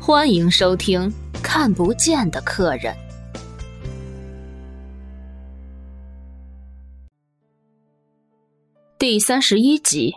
欢迎收听《看不见的客人》第31集。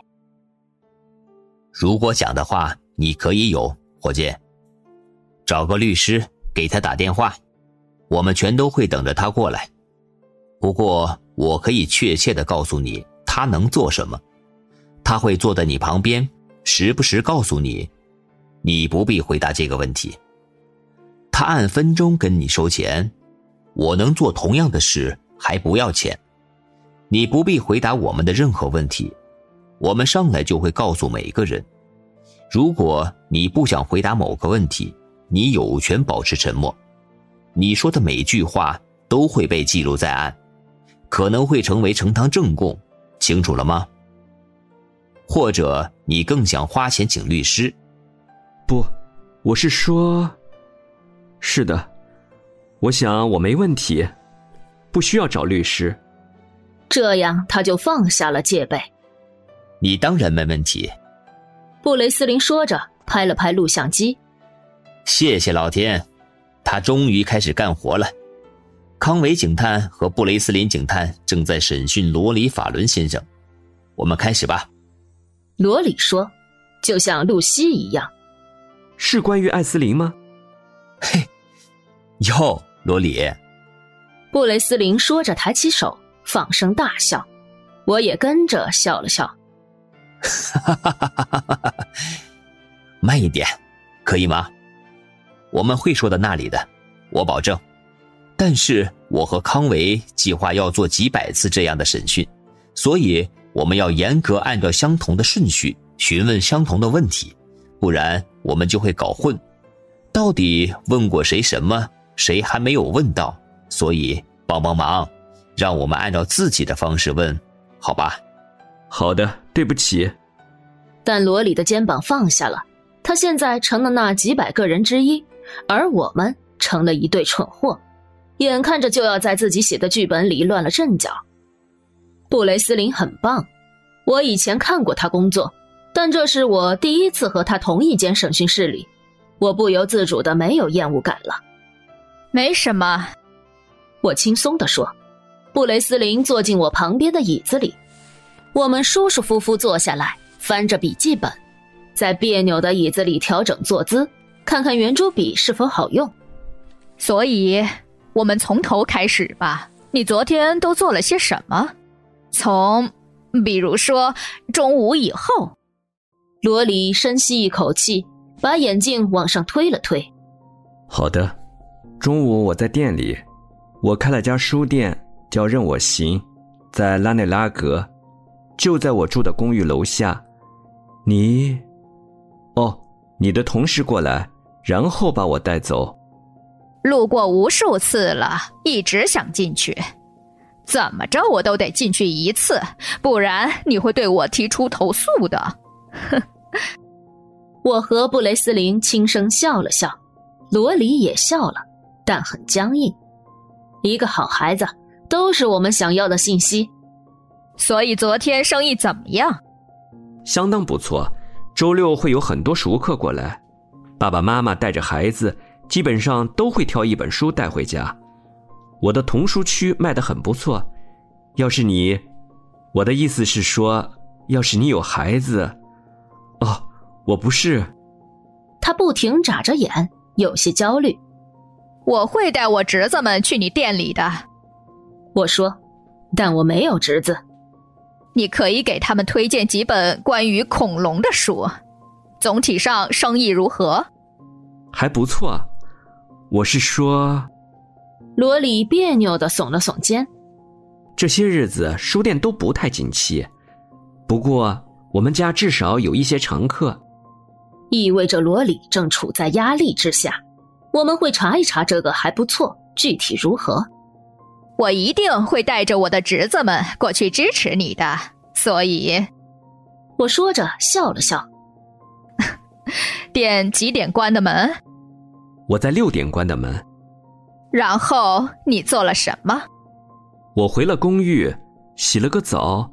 如果想的话，你可以有，伙计。找个律师给他打电话，我们全都会等着他过来。不过我可以确切地告诉你他能做什么。他会坐在你旁边，时不时告诉你，你不必回答这个问题。他按分钟跟你收钱，我能做同样的事还不要钱。你不必回答我们的任何问题，我们上来就会告诉每个人。如果你不想回答某个问题，你有权保持沉默。你说的每句话都会被记录在案，可能会成为呈堂证供，清楚了吗？或者你更想花钱请律师？ 不，我是说，是的，我想我没问题，不需要找律师。 这样他就放下了戒备。 你当然没问题。 布雷斯林说着，拍了拍录像机。 谢谢老天，他终于开始干活了。康维警探和布雷斯林警探正在审讯罗里·法伦先生，我们开始吧。 罗里说，就像露西一样。 是关于艾斯林吗？ 嘿，哟，罗里。 布雷斯林说着抬起手，放声大笑，我也跟着笑了笑。 慢一点，可以吗？我们会说到那里的，我保证。但是我和康维计划要做几百次这样的审讯，所以我们要严格按照相同的顺序询问相同的问题，不然我们就会搞混。到底问过谁什么，谁还没有问到，所以帮帮忙，让我们按照自己的方式问，好吧？ 好的，对不起。 但罗里的肩膀放下了，他现在成了那几百个人之一，而我们成了一对蠢货，眼看着就要在自己写的剧本里乱了阵脚。布雷斯林很棒，我以前看过他工作，但这是我第一次和他同一间审讯室里，我不由自主的没有厌恶感了。 没什么， 我轻松地说。布雷斯林坐进我旁边的椅子里，我们舒舒服服坐下来，翻着笔记本，在别扭的椅子里调整坐姿，看看圆珠笔是否好用。 所以我们从头开始吧。你昨天都做了些什么？比如说中午以后。 罗里深吸一口气，把眼镜往上推了推。 好的，中午我在店里，我开了家书店叫任我行，在拉内拉格，就在我住的公寓楼下。你的同事过来，然后把我带走。 路过无数次了，一直想进去，怎么着我都得进去一次，不然你会对我提出投诉的。 我和布雷斯林轻声笑了笑，罗里也笑了，但很僵硬。一个好孩子，都是我们想要的信息。 所以昨天生意怎么样？ 相当不错，周六会有很多熟客过来，爸爸妈妈带着孩子基本上都会挑一本书带回家。我的童书区卖得很不错，我的意思是说，要是你有孩子。我不是。 他不停眨着眼，有些焦虑。 我会带我侄子们去你店里的。 我说，但我没有侄子。 你可以给他们推荐几本关于恐龙的书。总体上生意如何？ 还不错。我是说。 罗里别扭地耸了耸肩。 这些日子书店都不太景气，不过我们家至少有一些常客。 意味着罗里正处在压力之下。我们会查一查这个还不错，具体如何？ 我一定会带着我的侄子们过去支持你的，所以…… 我说着笑了笑。 店几点关的门？ 我在6点关的门。 然后你做了什么？ 我回了公寓，洗了个澡。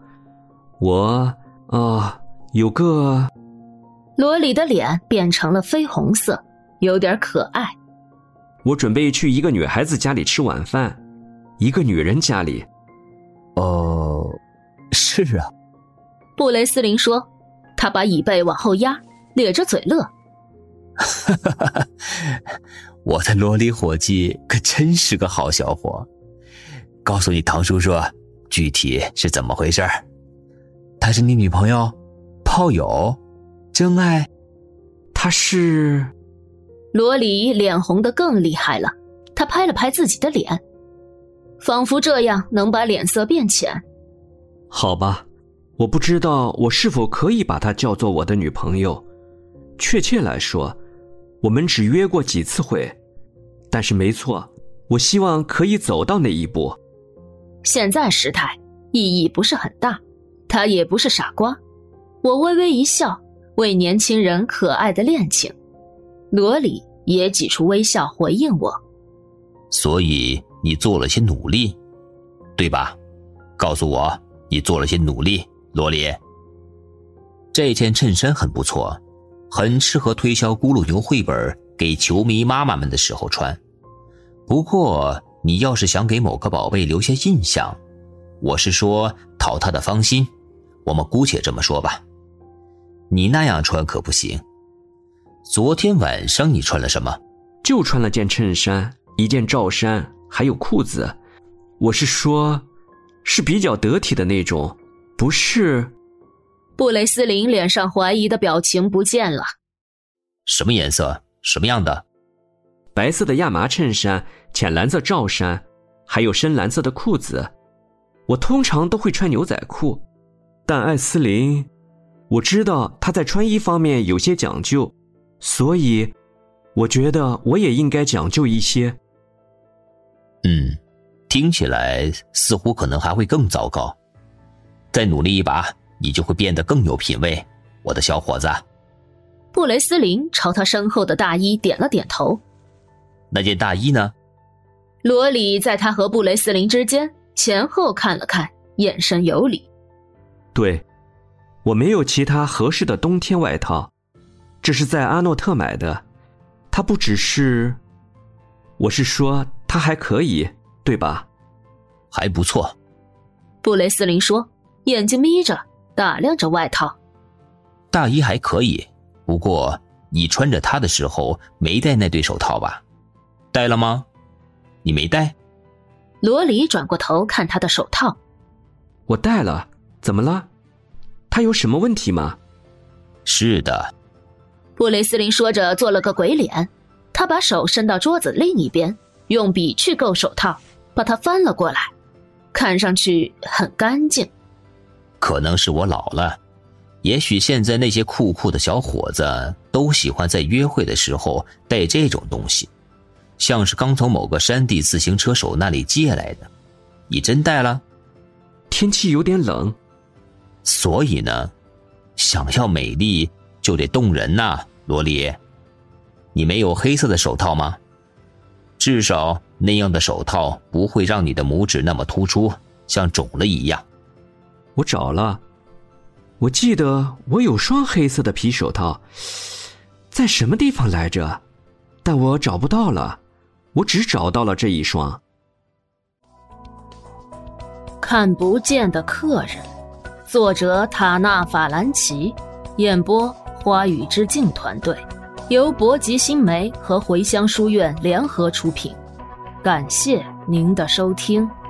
有个…… 罗里的脸变成了绯红色， 有点可爱。 我准备去一个女孩子家里吃晚饭，一个女人家里。 哦，是啊。 布雷斯林说，他把椅背往后压，咧着嘴乐。 我的萝莉伙计可真是个好小伙。告诉你唐叔叔，具体是怎么回事？他是你女朋友？炮友？真爱？ 他是…… 罗里脸红得更厉害了，他拍了拍自己的脸，仿佛这样能把脸色变浅。 好吧，我不知道我是否可以把她叫做我的女朋友。确切来说，我们只约过几次会，但是没错，我希望可以走到那一步。 现在时态意义不是很大，他也不是傻瓜。我微微一笑，为年轻人可爱的恋情。罗里也挤出微笑回应我。 所以你做了些努力，对吧？告诉我，你做了些努力，罗里。这件衬衫很不错，很适合推销咕噜牛绘本给球迷妈妈们的时候穿。不过你要是想给某个宝贝留下印象，我是说讨她的芳心，我们姑且这么说吧，你那样穿可不行。昨天晚上你穿了什么？ 就穿了件衬衫，一件罩衫，还有裤子。我是说，是比较得体的那种，不是…… 布雷斯林脸上怀疑的表情不见了。 什么颜色？什么样的？ 白色的亚麻衬衫，浅蓝色罩衫，还有深蓝色的裤子。我通常都会穿牛仔裤，但艾斯琳，我知道她在穿衣方面有些讲究，所以我觉得我也应该讲究一些。 听起来似乎可能还会更糟糕。再努力一把，你就会变得更有品味，我的小伙子。 布雷斯林朝他身后的大衣点了点头。 那件大衣呢？ 罗里在他和布雷斯林之间前后看了看，眼神有礼。 对，我没有其他合适的冬天外套，这是在阿诺特买的。它不只是……我是说它还可以，对吧？ 还不错。 布雷斯林说，眼睛眯着打量着外套。 大衣还可以，不过你穿着它的时候没戴那对手套吧？戴了吗？你没戴？ 罗里转过头看他的手套。 我戴了，怎么了？它有什么问题吗？ 是的。 布雷斯林说着做了个鬼脸，他把手伸到桌子另一边，用笔去够手套，把它翻了过来，看上去很干净。 可能是我老了，也许现在那些酷酷的小伙子都喜欢在约会的时候带这种东西，像是刚从某个山地自行车手那里借来的。你真带了？ 天气有点冷。 所以呢，想要美丽就得动人呐，罗莉。你没有黑色的手套吗？至少那样的手套不会让你的拇指那么突出，像肿了一样。 我找了，我记得我有双黑色的皮手套，在什么地方来着？但我找不到了，我只找到了这一双。 看不见的客人，作者塔纳法兰奇，演播花语之境团队，由博吉新媒和茴香书院联合出品，感谢您的收听。